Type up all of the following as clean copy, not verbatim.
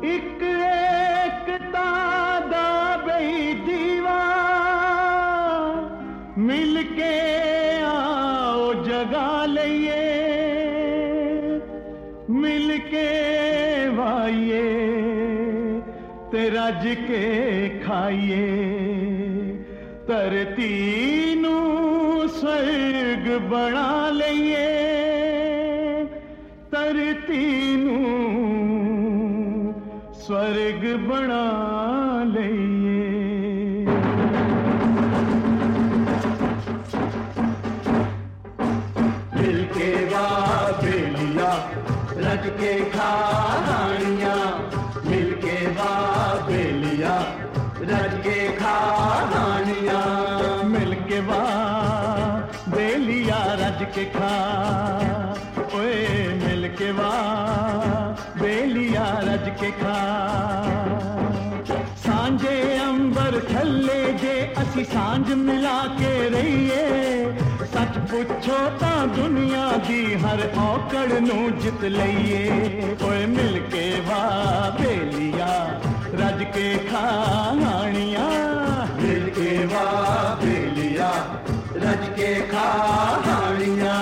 एक एकता दा बई दीवा मिलके आओ जगा लइए मिलके वाइए ते रज के खाइए धरती नू स्वर्ग बना लइए धरती नू स्वर्ग बना लइए मिलके वाह बेलिया रज के खानिया मिलके वाह बेलिया रज के खानिया मिलके वाह बेलिया रज के खा ओए मिलके वाह बेलिया रज के खा सांझे अंबर थल्ले जे असी सांझ मिला के रहिए सच पुछो ता दुनिया दी हर औकड़ नू जित लइए ओए मिलके वाह बेलिया रज के खानिया मिलके वाह बेलिया रज के खानिया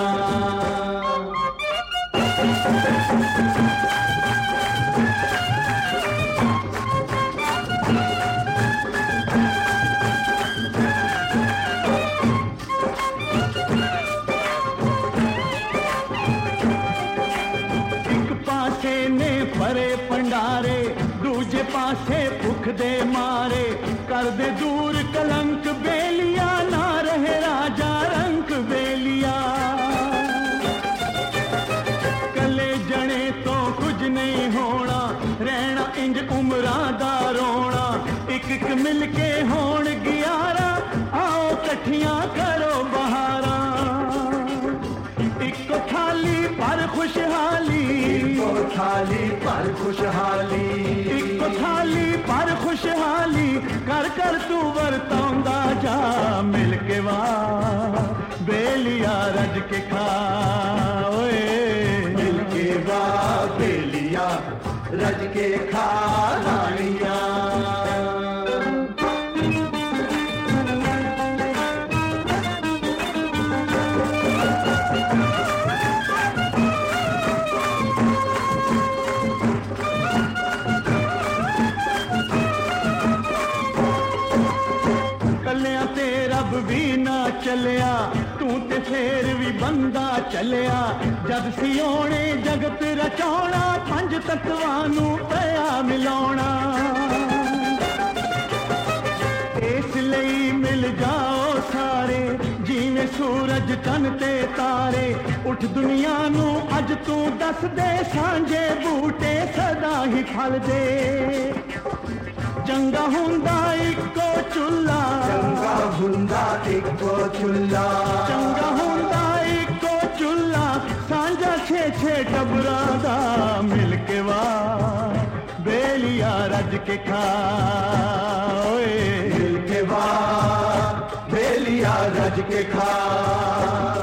परे पंडारे दूजे पासे भुख दे मारे कर दे दूर कलंक बेलिया ना रहे राजा रंक बेलिया कले जने तो कुछ नहीं होना रहना इंज उमरा दा रोना एक एक मिलके होण ग्यारा आओ कठियां करो बहारा इको थाली पर खुशहाली इको थाली पर खुशहाली इको थाली पर खुशहाली कर कर तू वरतौंदा जा मिलके वाह बेलिया रज के खा ओए मिलके वाह बेलिया रज के खा रानिया भी ना चलिया तू ते फेर भी बंदा चलिया जद सियोने जगत रचाउणा पंज तत्वानू पया मिलाउणा इसलिए मिल जाओ सारे जिवें सूरज चन ते तारे उठ दुनिया नू अज तू दस दे सांझे बूटे सदा ही फल दे चंगा हुंदा इको चुल्ला चंगा हुंदा इको चुल्ला चंगा हुंदा इको चुल्ला सांझा छे छे टबरा दा मिलके वाह बेलिया रज के खा ओए मिलके वाह बेलिया रज के खा